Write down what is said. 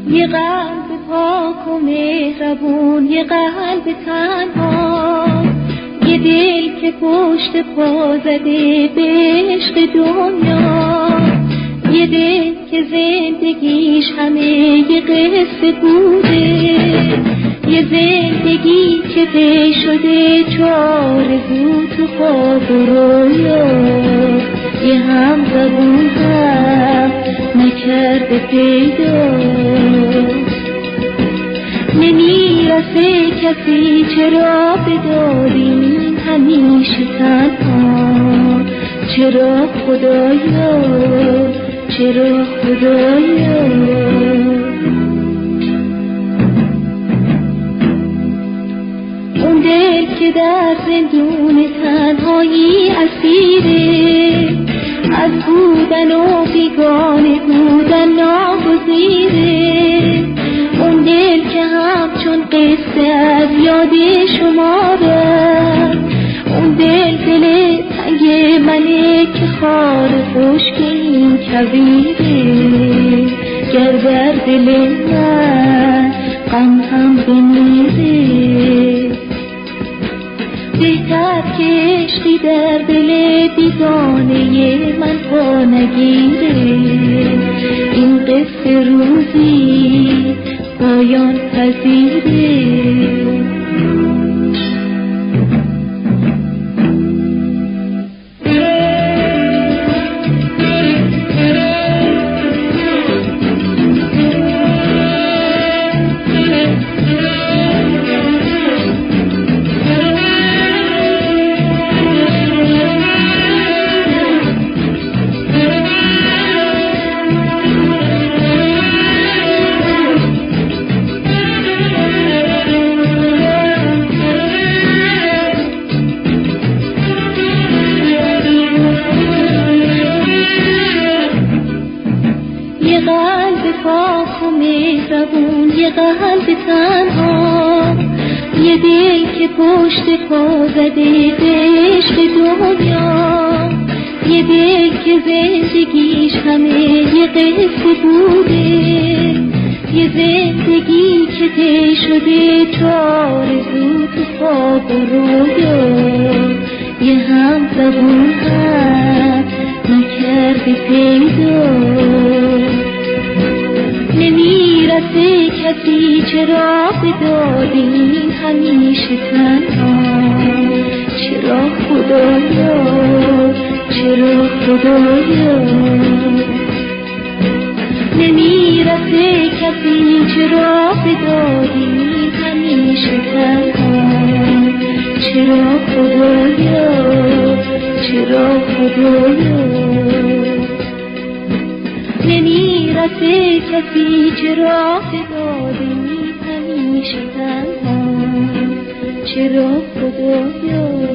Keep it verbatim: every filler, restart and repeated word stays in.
یه قلب پاک و مهربون، یه قلب تنها، یه دل که پشت پا زده به عشق دنیا، یه دل که زندگیش همه یه قصه بوده، یه زندگی که پی شده چارزو تو خواب و رویا، یه هم زبون هم نکرده پیدا، نمیرسه کسی چرا بداریم همیشه تنها، چرا خدایا چرا خدایا. اون دل که در زندون تنهایی اسیره، از بودن و بیگانه بودن ناگزیره، اون دل که همچون قصه از یاد شما رفت، اون دل دل تنگ منه که خار خشک این کویره، گر در دل من غم هم بمیره، بهتر که عشقی در دل بیگانه من پا نگیره، این قصه روزی پایان پذیره. یه قلب پاک و مهربون، یه قلب تنها، یه دل که پشت پا زده به عشق دنیا، یه دل که زندگیش همه یه قصه بوده، یه زندگی که طی شده تو آرزو تو خواب و رویا، یه هم زبون هم نکرده پیدا، نمیرسه کسی چرا بداریم همیشه تنها، چرا خدایا چرا خدایا. نمیرسه کسی چرا بداریم همیشه تنها، چرا خدایا چرا خدایا. نمیرسه کسی چرا بداریم همیشه تنها، چرا خدایا